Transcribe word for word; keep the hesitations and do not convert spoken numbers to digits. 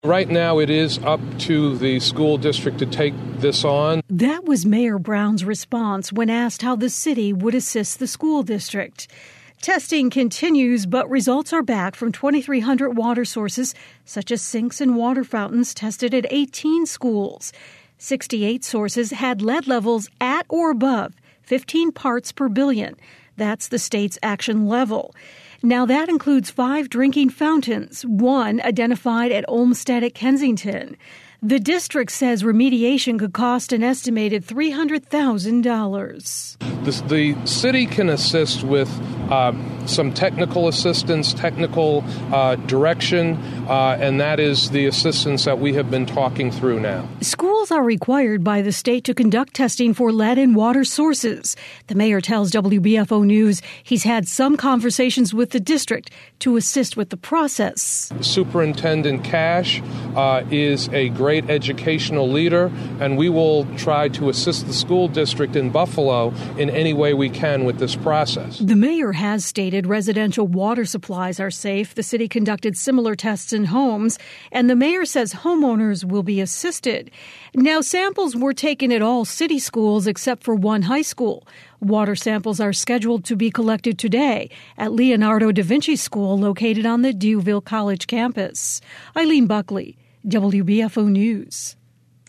Right now, it is up to the school district to take this on. That was Mayor Brown's response when asked how the city would assist the school district. Testing continues, but results are back from twenty-three hundred water sources, such as sinks and water fountains, tested at eighteen schools. sixty-eight sources had lead levels at or above fifteen parts per billion. That's the state's action level. Now, that includes five drinking fountains, one identified at Olmsted at Kensington. The district says remediation could cost an estimated three hundred thousand dollars. The, the city can assist with uh, some technical assistance, technical uh, direction, uh, and that is the assistance that we have been talking through now. Schools are required by the state to conduct testing for lead in water sources. The mayor tells W B F O News he's had some conversations with the district to assist with the process. Superintendent Cash uh, is a great educational leader, and we will try to assist the school district in Buffalo in any way we can with this process. The mayor has stated residential water supplies are safe. The city conducted similar tests in homes, and the mayor says homeowners will be assisted. Now, samples were taken at all city schools except for one high school. Water samples are scheduled to be collected today at Leonardo da Vinci School located on the Dewville College campus. Eileen Buckley, W B F O News.